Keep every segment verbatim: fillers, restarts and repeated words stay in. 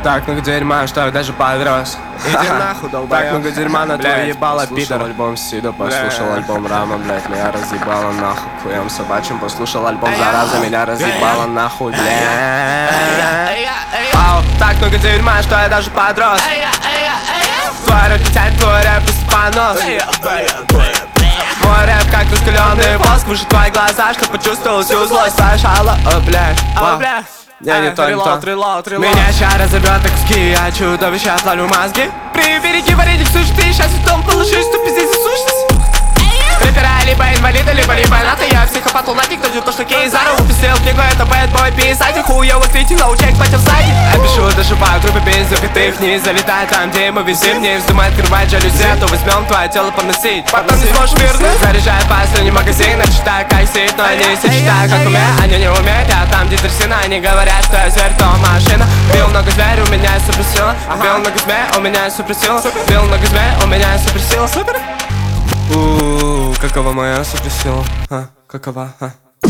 Так много дерьма, что я даже подрос. Иди нахуй, долбоёб. Так много дерьма на твое ебало, пидор. Послушал альбом Сида, послушал альбом Рама, блядь, меня разъебало нахуй. Хуем собачьим, послушал альбом Зараза, меня разъебало нахуй, блядь. Ау, так много дерьма, что я даже подрос. Твой рэп летят, твой рэп просто понос. Мой рэп как раскаленный воск, выше твои глаза, что почувствовал всю злость. Сначала, о, блядь, вау. Я не то, не то. Меня ща разорвет на куски, я чудовище, отловлю мозги. Прибереги вареник, слушай, ты сейчас в том положишь, что пиздец за сущность. Рэпера либо инвалида, либо либо НАТО. Я психопат, лунатик, кто то, что Кейзару упустил книгу, это бэтбой писатель. Хуёво критик, научек, батя в саде. Я пишу, доживаю трупы без запятых, не залетает там, где мы висим. Не вздумай открывать жалюзи, а то возьмем твое тело поносить. Потом не сможешь вернуть. Заряжай последний магазин, я читаю, как сидит, но они все читают, как умеют. Они не умеют, я там, где трясина. Они говорят, что я зверь, то машина. Бил много зверь, у меня суперсила. Бил много змей, у меня суперсила. Бил много змей, у меня суперсила. Супер. Ууу, какова моя суперсила, а, какова, а.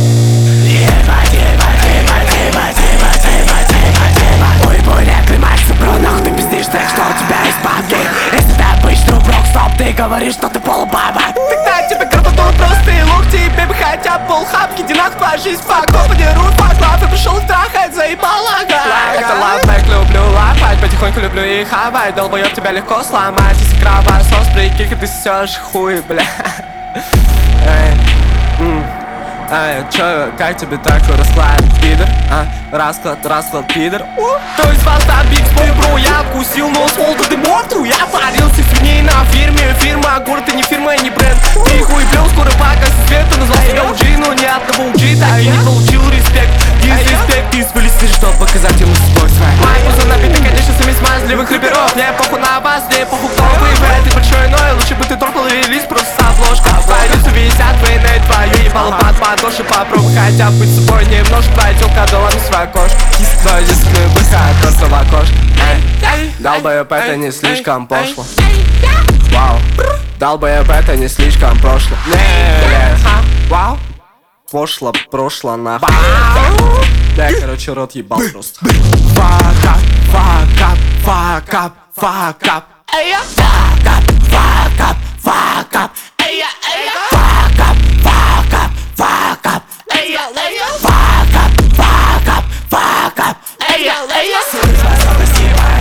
Ой, бой, не климакс, бро, нахуй ты пиздишь, так что у тебя есть бабки. Если ты обычный руброк, стоп, ты говоришь, что ты полубаба. Тогда тебе картотон простые локти, тебе бы хотя бы полхапки. Иди нахуй, твоя жизнь, фак, подерут, фак, лав, я пришел трахать, заебал, ага. Это лавбэк, люблю лапать, потихоньку люблю и хавать. Долбоёб, тебя легко сломать, если кровосос, прикинь, ты сосёшь хуй, бля. Эй, м. Эй, чё, как тебе такой расклад, пидор? А, расклад, расклад, пидор. Кто из вас там биг спой, бро? Я вкусил нос, волка, ты мортру. Я парился свиней на фирме. Фирма, город, и не фирма, и не бренд. Ты хуй блел, скоро пока света. Назвал себя у джи, но ни одного у джи так и не получил респект. Дизреспект, ты свалистишь, чтоб показать ему свой свой. Мои музы напиты, конечно, сами смазливых рэперов. Мне похуй на вас, мне похуй кто вы. Ты большой, но лучше бы ты торкнул релиз, просто обложка. Пойдется висят, вы на твою ебало под подоши. Попробуй хотя бы быть собой немножко. Твоя тёлка дала мне свою кошку. Твой дискный выход просто в окошко. Долбоёб, это не слишком пошло. Вау. Долбоёб, это не слишком прошло. Вау. Пошло, прошло нахуй. Да, короче, рот ебал просто. Fuck up, fuck up, fuck up, fuck up. Fuck up, fuck up, fuck up. Fuck up, fuck up, fuck up. Fuck up, fuck up, fuck up. Супер способность ебать.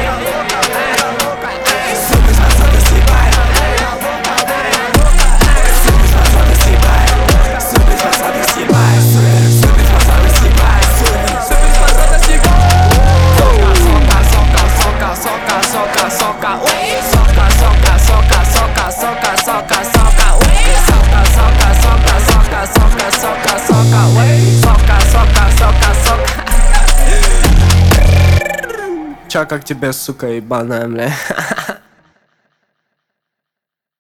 Супер способность ебать. Супер способность ебать. Супер способность ебать. Супер способность ебать. Супер способность ебать. Сока, сока, сока, сока, сока, сока. Сока, сока, сока, сока, сока, сока, сока. Сока, сока, сока, сока, сока, сока, сока. Сока, сока, сока, сока. Чё, как тебе, сука, ебаная, бля?